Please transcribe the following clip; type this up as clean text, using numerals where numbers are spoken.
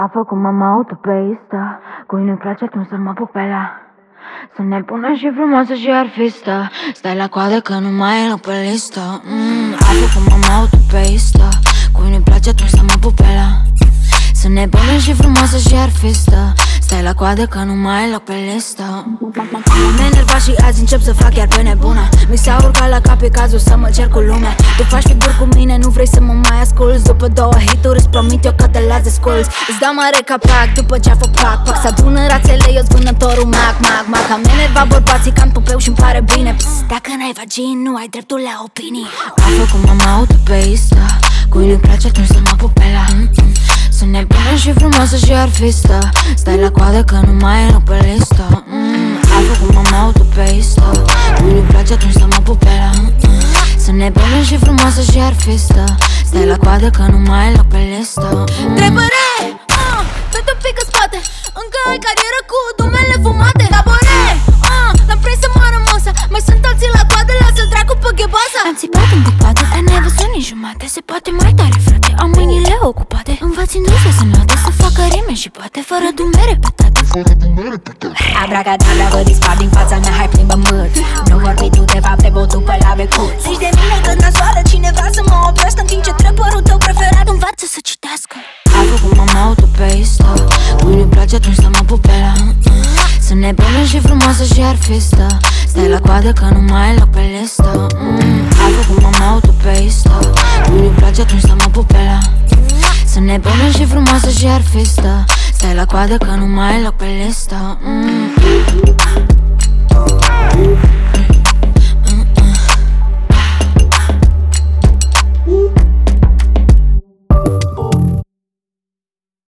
A făcut mama autopeistă, cui nu-i place atunci să mă pup pe ea. Să ne pună și frumoasă și arfistă, stai la coadă că nu mai e loc pe listă. A făcut mama autopeistă, cui nu-i place atunci să mă pup pe ea. Să ne pună și frumoasă și arfistă, stai la coadă că nu mai e loc pe listă. M-am enervat și azi încep să fac chiar pe nebuna. Mi s-a urcat la cap, e cazul să mă cer cu lumea. Tu faci figuri cu mine, nu vrei să mă mai asculți. După 2 hituri îți promit eu că te las de sculți. Îți dau mare capac după ce-a făcut pac. S-adună rațele, eu-s vânătorul mac. Am enervat bărbații ca-n pupeu și-mi pare bine. Dacă n-ai vagin, nu ai dreptul la opinii. A făcut mama autopeistă, cui nu-i place atunci să mă pup pe ea. Să ne pună și frumoasă și arfistă, stai la coadă că nu mai e loc pe listă. A făcut mama autopeistă, cui nu-i place atunci să mă pup pe ea. Să ne pună și frumoasă și arfistă, stai la coadă că nu mai e loc pe listă. Trebăre, pentru un pic în spate, încă ai carieră cu dumele fumate. Tabore, l-am prins să moară mosa, mai sunt alții la coadă, lasă dracu pe ghebasa. Am țipat în bucate, dar n-ai văzut nici jumate. Se poate mai tare, frate, am mâinile ocupate. Învăț industria să note, să facă rime și poate fără dumere pe tate. Abracadabra, vă dispar din fața mea, hai plimbă mât. Nu vorbi tu de fapt, te botu pe la becut. Zici de mine că nasoală, cine vrea să mă oprească, în timp ce trepărul tău preferat învață să citească. A făcut mama autopeistă, cui nu-i place atunci să mă pup pe ea. Să ne pună și frumoasă și arfistă, stai la coadă că nu mai e loc pe listă. A făcut mama autopeistă, cui nu-i place atunci să mă pup pe ea. Să ne pună și frumoasă și arfistă, stai la coadă că nu mai e loc pe listă.